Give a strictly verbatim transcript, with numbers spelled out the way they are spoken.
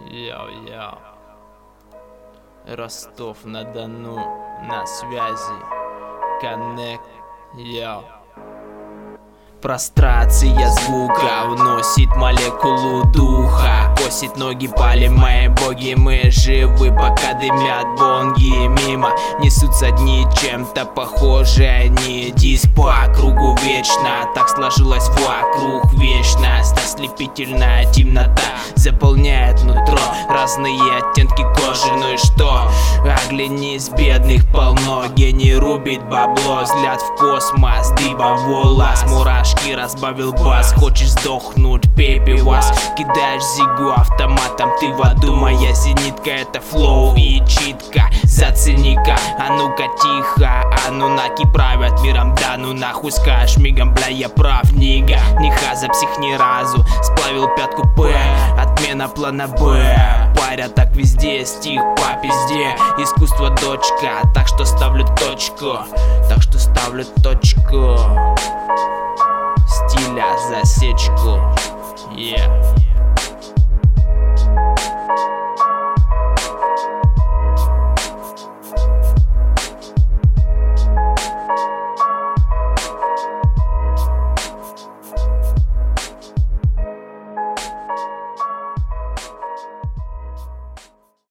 Йо-йо. Ростов-на-Дону на связи. Коннект, йо. Прострация звука уносит молекулу духа, косит ноги, пали мои боги. Мы живы, пока дымят бонги. Мимо несутся дни, чем-то похожие они. Диск по кругу вечно, так сложилось вокруг вечность. Ослепительная темнота заполняет нутро, разные оттенки кожи. Ну и что? Оглянись, бедных полно. Гений рубит бабло, взгляд в космос, дыба волос, мурашки. Разбавил бас, хочешь сдохнуть, пей пивас. Кидаешь зигу автоматом, ты в аду. Моя зенитка это флоу и читка. Зацени-ка, а ну-ка тихо. Анунаки правят миром, да ну нахуй скажешь мигом. Бля, я прав, нига, не хаза, псих ни разу. Сплавил пятку П, отмена плана Б. Парят так везде, стих по пизде. Искусство дочка, так что ставлю точку. Так что ставлю точку. Стиля засечку, yeah.